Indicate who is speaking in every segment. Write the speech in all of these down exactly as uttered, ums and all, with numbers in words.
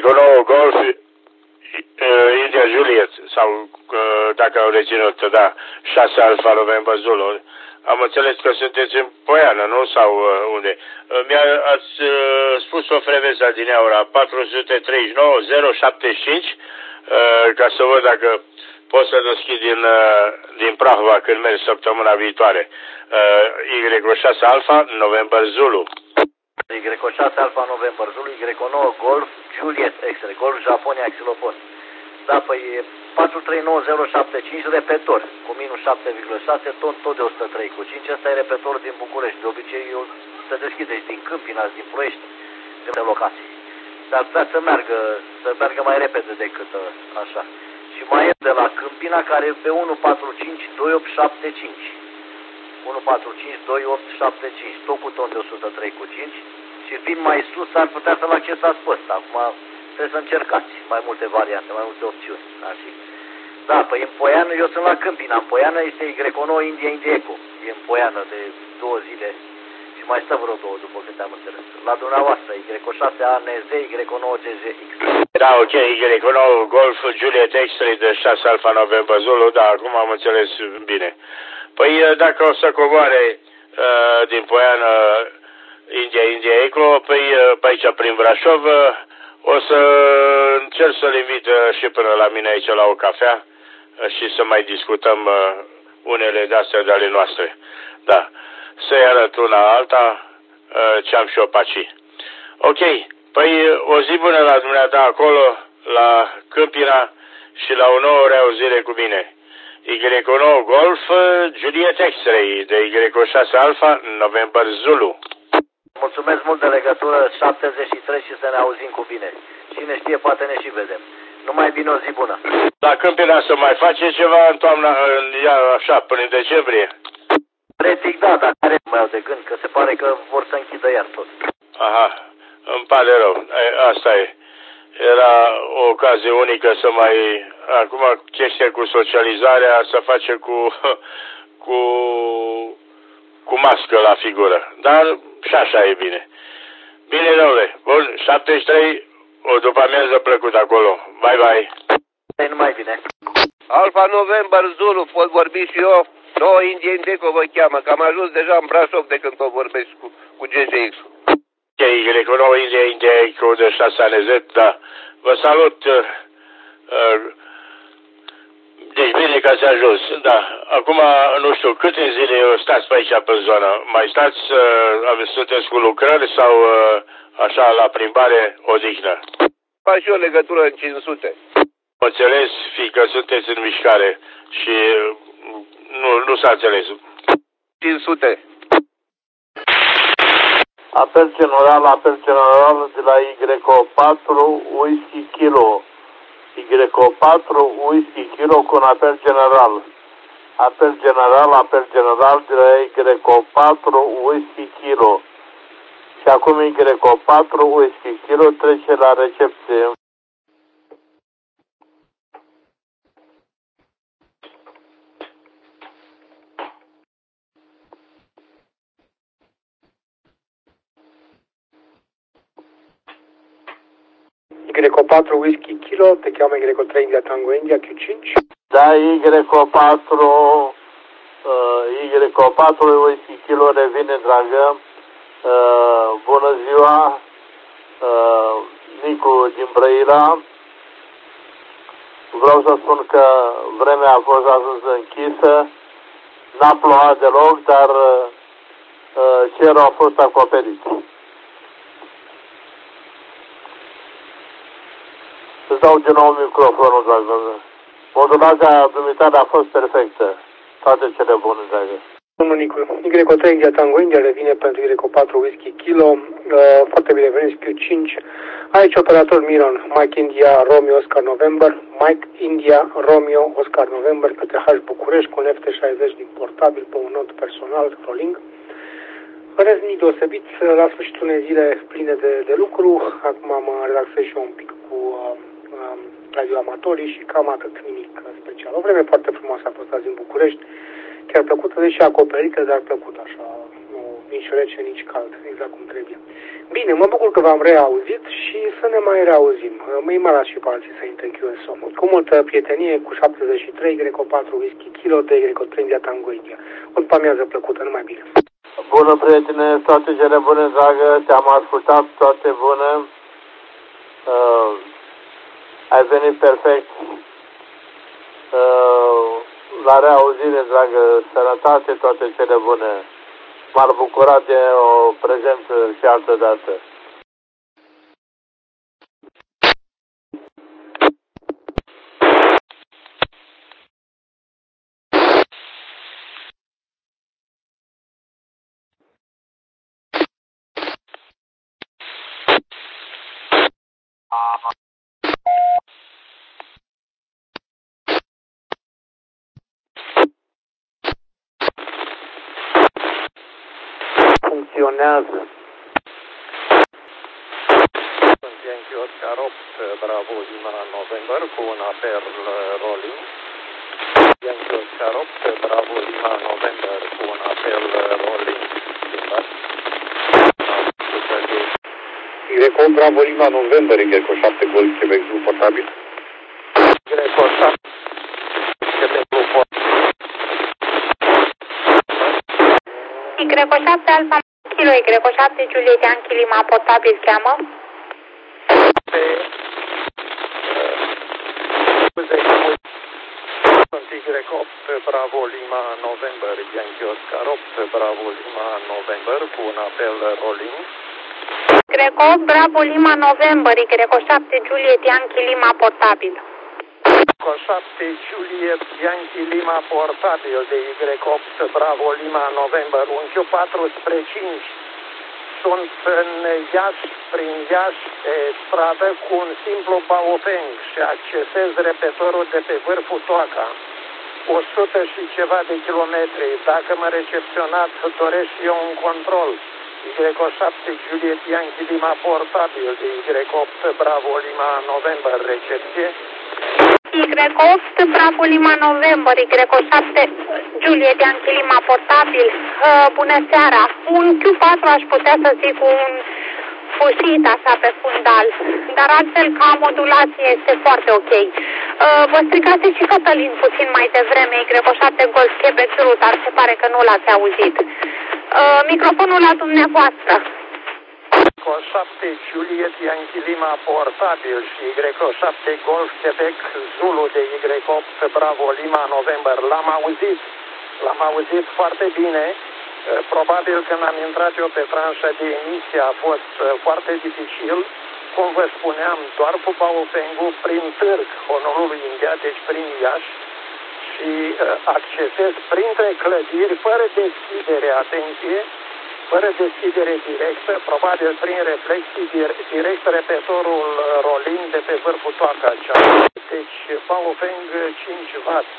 Speaker 1: Greco nouă Golf, India Juliet, sau dacă au reținut, da, șase Alfa November Zulu. Am înțeles că sunteți în Poiană, nu? Sau unde? Mi-ați spus o frecvență adineaura, patru sute treizeci și nouă zero șaptezeci și cinci, ca să văd dacă pot să deschid din, din Prahova când merg săptămâna viitoare. Y șase Alfa November Zulu.
Speaker 2: Y șase Alfa November Zulu, Y nouă Golf Juliet X-ray, Golf Japonia Xilofon. Da, păi patru trei nouă zero șapte cinci repetor cu minus șapte virgulă șase, tot, tot de o sută trei cu cinci. Ăsta e repetorul din București. De obicei eu se deschide din Câmpina, din Ploiești, de locații. Dar putea să meargă, să meargă mai repede decât așa. Și mai e de la Câmpina care e pe unu patru cinci doi opt șapte cinci. unu patru cinci doi opt șapte cinci, tot cu ton de o sută trei cu cinci. Și fiind mai sus, ar putea să-l accesați pe ăsta. Acum trebuie să încercați mai multe variante, mai multe opțiuni. Așa. Da, păi în Poiană, eu sunt la Câmpina. În Poiană este Y nouă India Indieco. E în Poiană de două zile și mai stă vreo două, după câte am înțeles. La dumneavoastră, Y șase A N Z, Y nouă G Z X.
Speaker 1: Da, ok, Y nouă Golf Juliet X-ray de șase Alfa November Zulu, da, acum am înțeles bine. Păi dacă o să coboare uh, din Poiană India India Eco, păi pe aici prin Brașov, o să încerc să-l invit și până la mine aici la o cafea și să mai discutăm unele de-astea de ale noastre. Da, să-i arăt una alta ce am și eu pe aici. Ok, păi o zi bună la dumneata acolo, la Câmpina și la o nouă reauzire cu mine. Y nouă Golf Juliet X-ray de Y șase Alfa November Zulu.
Speaker 2: Mulțumesc mult de legătură, șaptezeci și trei și să ne auzim cu bine. Cine știe, poate ne și vedem. Numai bine, o zi bună.
Speaker 1: La Câmpina să mai face ceva în toamna, în, așa, până în decembrie?
Speaker 2: Practic, da, dar care mai au de gând, că se pare că vor să închidă iar tot.
Speaker 1: Aha, îmi pare rău, asta e. Era o ocazie unică să mai... Acum, chestia cu socializarea să face cu... cu... cu mască la figură. Dar și așa e bine. Bine, domnule. Bun, șaptezeci și trei, o după amiază plăcut acolo. Bye, bye.
Speaker 2: Numai bine.
Speaker 3: Alfa November Zulu, pot vorbi și eu. nouă India Indeco vă cheamă, că am ajuns deja în Brașov de când o vorbesc cu, cu G Z X-ul.
Speaker 1: Ok, Y nouă India Indeco de șase A N Z, da. Vă salut. Uh, uh, Deci bine că ați ajuns, da. Acum, nu știu, câte zile stați pe aici, pe zonă? Mai stați, uh, sunteți cu lucrări sau uh, așa, la plimbare, odihnă?
Speaker 3: Fac și o legătură în cinci sute.
Speaker 1: Înțeles, fiindcă sunteți în mișcare și uh, nu, nu s-a înțeles.
Speaker 3: cinci sute.
Speaker 4: Apel general, apel general de la Y patru Whisky Kilo. Y patru Whisky Kilo cu un apel general. Apel general, apel general de la Y patru Whisky Kilo. Și acum Y patru Whisky Kilo trece la recepție.
Speaker 5: Y patru Whisky Kilo, te cheamă Y trei India Tango India Q cinci.
Speaker 4: Da, Y patru, uh, Y patru Whisky Kilo revine, dragă. Uh, bună ziua, uh, Nicu din Brăila. Vreau să spun că vremea a fost ajuns închisă. N-a plouat deloc, dar uh, cerul a fost acoperit. Îți dau din nou microfonul, dragă. Modulația dumitare a fost perfectă. Toate cele bune, dragă.
Speaker 5: Domnul Nicu, Y trei India Tango India revine pentru Y patru Whisky Kilo. Uh, foarte bine veniți, Q cinci. Aici operator Miron, Mike India Romeo Oscar November, Mike India Romeo Oscar November către H București cu un F T șaizeci din portabil pe un not personal, rolling. În rest, nimic deosebit, la sfârșitul unei zile pline de, de lucru. Acum mă relaxez și eu un pic cu uh, uh, radioamatorii și cam atât, nimic special. O vreme foarte frumoasă a fost azi în București, chiar plăcută, deși acoperită, dar plăcută așa, nu, nici rece, nici cald, exact cum trebuie. Bine, mă bucur că v-am reauzit și să ne mai reauzim. Mâine mai las și pe alții să intre în Q S O. Cu multă prietenie, cu șaptezeci și trei, Greco patru, Whisky Kilo, de Greco trei, India Tango India. O după amiază plăcută, numai bine.
Speaker 4: Bună, prietene, toate cele bune, dragă, te-am ascultat, toate bune. Uh, ai venit perfect. Uh, la reauzire, dragă, sănătate, toate cele bune. M-ar bucura de o prezență și altă dată. Funcționează.
Speaker 6: Sunt Yankee Oscar opt, Bravo Lima November, cu un apel rolling. Yankee Oscar opt, Bravo Lima November, cu un apel rolling.
Speaker 7: Greco Bravo Lima November, Greco șapte Golf Quebec Zulu portabil.
Speaker 6: Greco șapte, Quebec Zulu portabil.
Speaker 8: Greco șapte Alfa Kilo, Greco șapte Juliet Yankee Lima portabil cheamă.
Speaker 6: Pe sunt Y opt, Bravo Lima November, Yankee Oscar opt, Bravo Lima November, cu un apel rolling.
Speaker 8: Greco opt, Bravo Lima November, Greco șapte Juliet Yankee Lima portabil.
Speaker 6: Greco șapte Juliet Yankee Lima portabil de Y opt, Bravo Lima November, un Q patru spre cinci. Sunt în Iași, prin Iași, pe stradă cu un simplu baofeng și accesez repetorul de pe vârful Toaca. o sută și ceva de kilometri. Dacă mă recepționați, doresc și eu un control. Y șapte Juliet Yankee Lima portabil de Y opt Bravo Lima November, recepție.
Speaker 8: Y opt Bravo Lima November, Y șapte Juliet Yankee Lima portabil. Uh, bună seara. Un Q patru aș putea să zic un fusit așa pe fundal, dar altfel ca modulație este foarte ok. Uh, vă strigase și Cătălin puțin mai devreme, Y șapte Golf Quebec Zulu, dar se pare că nu l-ați auzit. Uh, microfonul la dumneavoastră.
Speaker 6: Y șapte Juliet Yankee Lima portabil și Y șapte Golf Quebec Zulu de Y opt Bravo Lima November. L-am auzit, l-am auzit foarte bine. Probabil când am intrat eu pe tranșa de emisie a fost foarte dificil. Cum vă spuneam, doar cu baofengul prin Târg, Honolulu, India, deci prin Iași, și accesez printre clădiri, fără deschidere, atenție, fără deschidere directă, probabil prin reflexii, direct repetorul rolling de pe vârful Toaca. Deci baofeng cinci watt.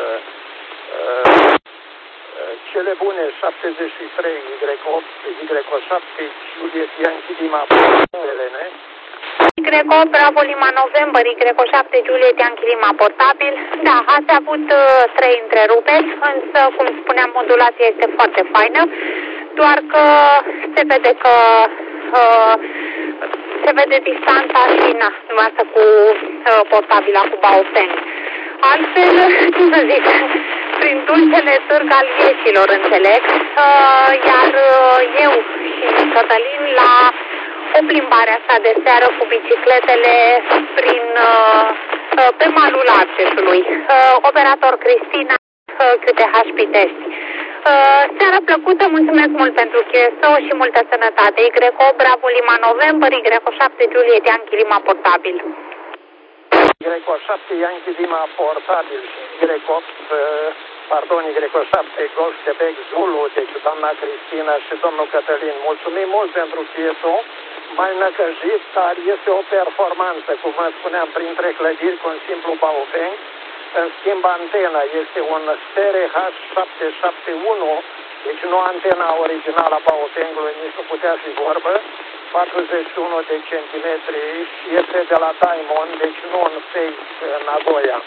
Speaker 6: Cele bune, șaptezeci și trei, Y opt, Y șapte, Juliet Yankee Lima, Elene.
Speaker 8: Y opt, Bravo Lima November, Y șapte, Juliet Yankee Lima portabil. Da, ați avut uh, trei întreruperi, însă, cum spuneam, modulația este foarte faină, doar că se vede că uh, se vede distanța și, na, numai asta cu uh, portabila, cu baofeng. Altfel, ce să zic, prin dulcele târg al vieților, înțeleg, uh, iar uh, eu și Cătălin la o plimbare asta de seară cu bicicletele prin, uh, uh, pe malul Argeșului. Uh, operator Cristina, uh, Q T H Pitești. Uh, seară plăcută, mulțumesc mult pentru Q S O și multă sănătate. Y opt, Bravo Lima November, Y șapte, Juliet Yankee Lima portabil.
Speaker 6: Y șapte Yankee Lima portabil și Y opt, pardon, Y șapte Golf Quebec Zulu, deci doamna Cristina și domnul Cătălin. Mulțumim mult pentru Q S O, mai năcăjit, dar este o performanță, cum vă spuneam, printre clădiri cu un simplu baofeng. În schimb, antena este un S T R H șapte șapte unu, deci nu antena originală a baofengului, nici nu putea fi vorbă, patruzeci și unu de centimetri și este de la Diamond, deci nu în Face Nagoya.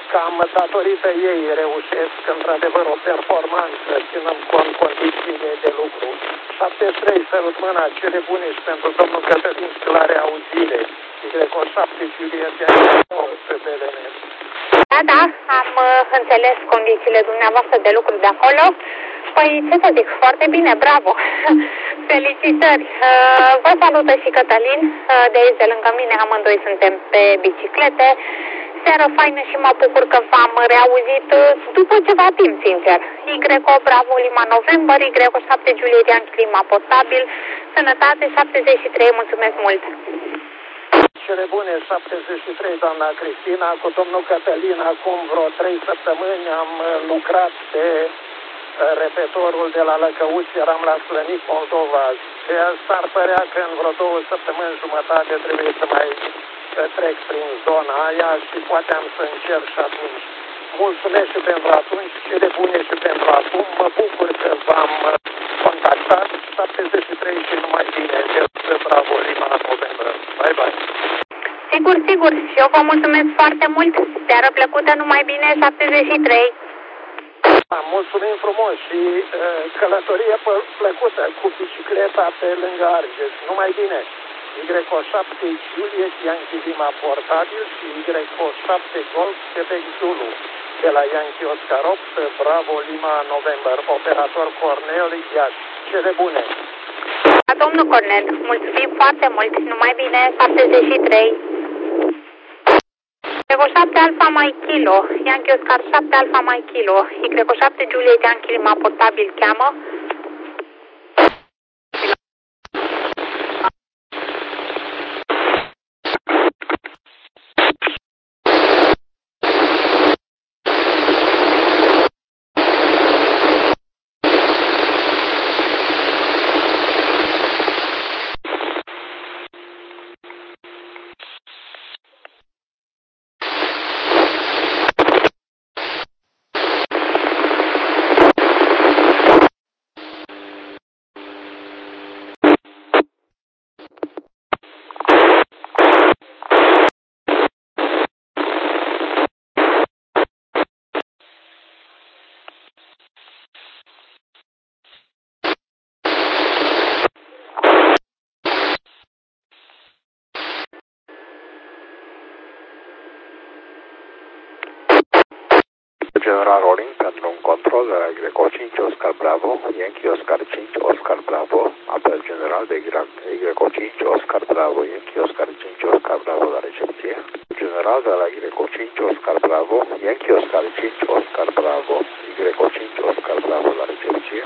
Speaker 6: cam datorită ei reușesc într-adevăr o performanță, ținând cont condițiile de lucru. șaptezeci și trei, sărut mâna, cele bune și pentru domnul Cătălin Sclare auzire. Y șapte, Juliet, pe B L N.
Speaker 8: Da, da, am uh, înțeles condițiile dumneavoastră de lucru de acolo. Păi, ce să zic, foarte bine, bravo! Felicitări! Uh, vă salută și Cătălin, uh, de aici, de lângă mine, amândoi suntem pe biciclete. Seară faină și mă bucur că v-am reauzit uh, după ceva timp, sincer. Y Bravo Lima November, Y șapte Juliet Yankee Lima Portabil, sănătate șaptezeci și trei, mulțumesc mult!
Speaker 6: Cele bune, șaptezeci și trei, doamna Cristina, cu domnul Cătălin, acum vreo trei săptămâni am lucrat pe repetorul de la Lăcăuți, eram la Slănic, Moldova. S-ar părea că în vreo două săptămâni jumătate trebuie să mai trec prin zona aia și poate am să încerc și atunci. Mulțumesc și pentru atunci, cele bune și pentru acum. Mă bucur că v-am contactat. șaptezeci și trei și numai bine. Bravo Lima November. Bye bye.
Speaker 8: Sigur, sigur. Și eu vă mulțumesc foarte mult. Seară plăcută, numai bine, șaptezeci și trei.
Speaker 6: Mulțumim frumos și uh, călătorie plăcută cu bicicleta pe lângă Argeș. Numai bine. Y șapte Juliet Yankee Lima Portabil și Y șapte Golf Quebec Zulu. De la Yankee Oscar opt, Bravo Lima November, operator Cornel Iași. Cele bune!
Speaker 8: Da, domnul Cornel, mulțumim foarte mult, numai bine, șaptezeci și trei. Y șapte Alfa Mai Kilo, Yankee Oscar șapte Alfa Mai Kilo, Y șapte Juliet Yankee Lima Portabil cheamă.
Speaker 9: General Rolling pentru un control de la Y cinci Oscar Bravo, Yankee Oscar cinci Oscar Bravo, apel general de Y cinci Oscar Bravo, Yankee Oscar cinci Oscar Bravo la recepție. General de la Y cinci Oscar Bravo, Yankee Oscar cinci Oscar Bravo, Y cinci Oscar Bravo la recepție.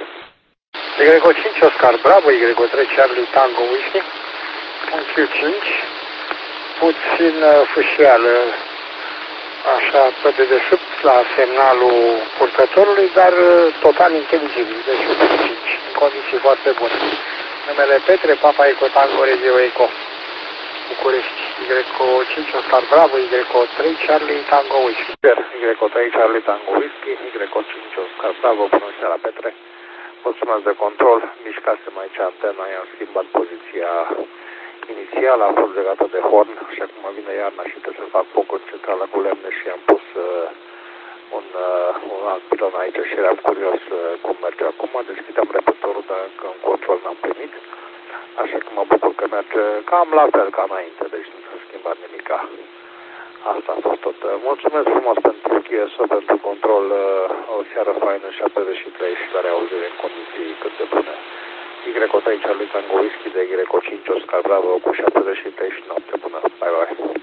Speaker 5: Y cinci Oscar Bravo, Y trei Charlie Tango Whiskey, un Q cinci, puțin fâșială, așa, pe dedesubt la semnalul purtătorului, dar total inteligibil, deci cinci, în condiții foarte bune. Numele Petre, Papa Eco Tango Radio Eco, București, Y cinci Oscar Bravo, Y trei Charlie Tango Whiskey.
Speaker 9: Y trei Charlie Tango Whiskey, Y cinci Oscar Bravo, bună seara Petre. Mulțumesc de control, mișcasem aici antena, i-am schimbat poziția inițial, a fost legată de horn și acum vine iarna și trebuie să fac focul în centrală cu lemne și am pus uh, un, uh, un alt pilon aici și eram curios uh, cum merge acum. Deschidem repetorul, dar încă un control n-am primit, așa că mă bucur că merge cam la fel ca înainte, deci nu s-a schimbat nimica. Asta a fost tot. Mulțumesc frumos pentru G S O, pentru control, uh, o seară faină, șaptezeci și trei și la reauzire în condiții cât de bune. Y trei Charlie Tango Whiskey de Y cinci Oscar Bravo cu șaptezeci și trei și noapte bună. Bye bye.